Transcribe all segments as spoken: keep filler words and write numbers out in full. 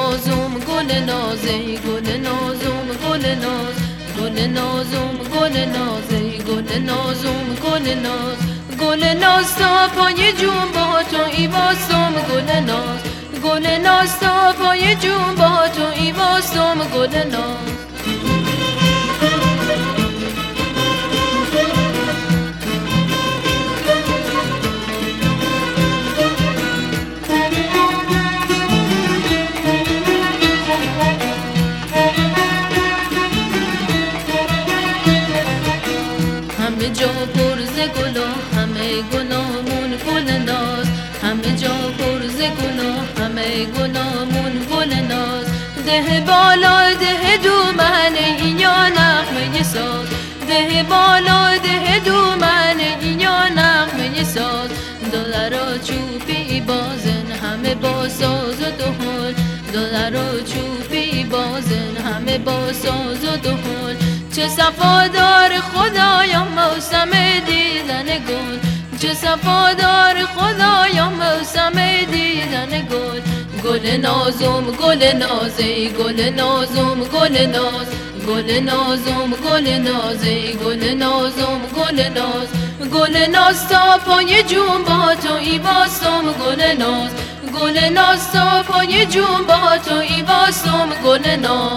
نازم گل ناز ای گل نازم گل ناز گل نازم گل ناز ای گل نازم گل ناز گل ناز تا پای جون با تو ای واسم گل ناز گل ناز تا پای جون با تو ای واسم گل ناز همه جا پر ز گل و همه گلامون گل ناز همه جا پر ز گل و همه گلامون گل ناز ده بالا ده دومن این یا نغمه ساز ده بالا ده دومن این یا نغمه ساز دلارا چوبی بازن همه با ساز و دهل دلارا چوبی بازن همه با ساز و دهل چه صفادار خدایا موسم دیدن گل چه صفادار خدایا موسم دیدن گل گل نازم گل ناز ای گل نازم گل ناز گل نازم گل ناز ای گل نازم گل ناز گل ناز تا پای جون با تو ای واسم گل ناز گل ناز تا پای جون با تو ای واسم گل ناز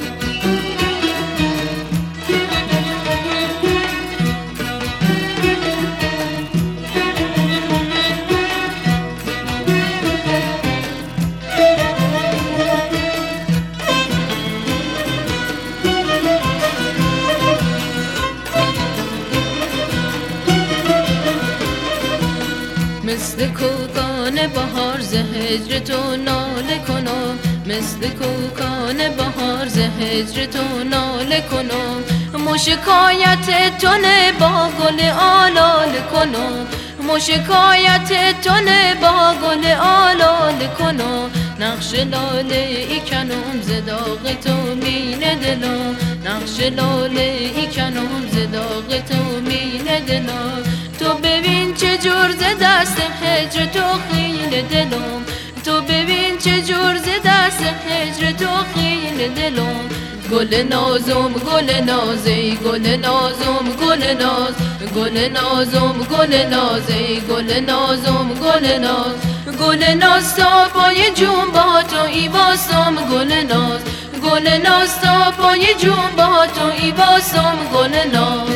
مثل کوکان بهار ز هجر تو ناله کنم مثل کوکان بهار ز هجر تو ناله کنم مشکایت تو نه با گل آلال کنم مشکایت تو نه با گل آلال کنم نقش لاله ای کنم ز داغ تو مینه دلم نقش لاله ای کنم ز داغ تو مینه دلم تو ببین چه جور ز دست هجر تو خیل دلم تو ببین چه جور ز دست هجر تو خیل دلم گل نازم گل ناز ای گل نازم گل ناز گل نازم گل ناز ای گل نازم گل ناز گل ناز تا پای جون با تو ای واسم گل ناز گل ناز تا پای جون با تو ای واسم گل ناز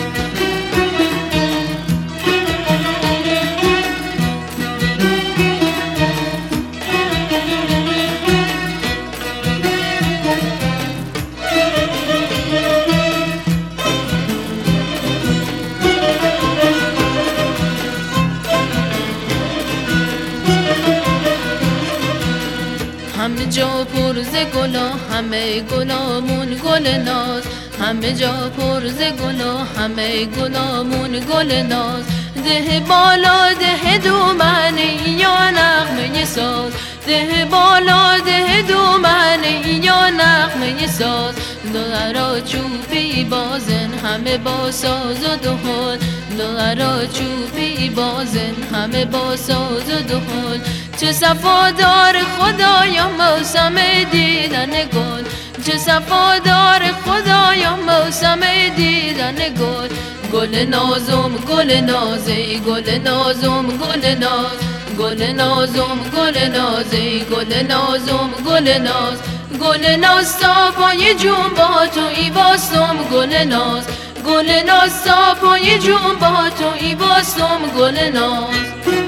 همه جا پر ز گل و همه گلامون گل ناز همه جا پر ز گل و همه گلامون گل ناز ده بالا ده دومن یا نغمه ساز ده بالا ده دومن یا نغمه ساز دلارا چوبی بازن همه با ساز و دهل دلارا چوبی بازن همه با ساز و دهل چه صفادار خدایا موسم دیدن گل چه صفادار خدایا موسم دیدن گل گل نازم گل ناز ای گل نازم گل ناز گل نازم گل ناز ای گل نازم گل ناز گل ناز تا پای جون با تو ای واسم گل ناز گل ناز تا پای جون با تو ای واسم گل ناز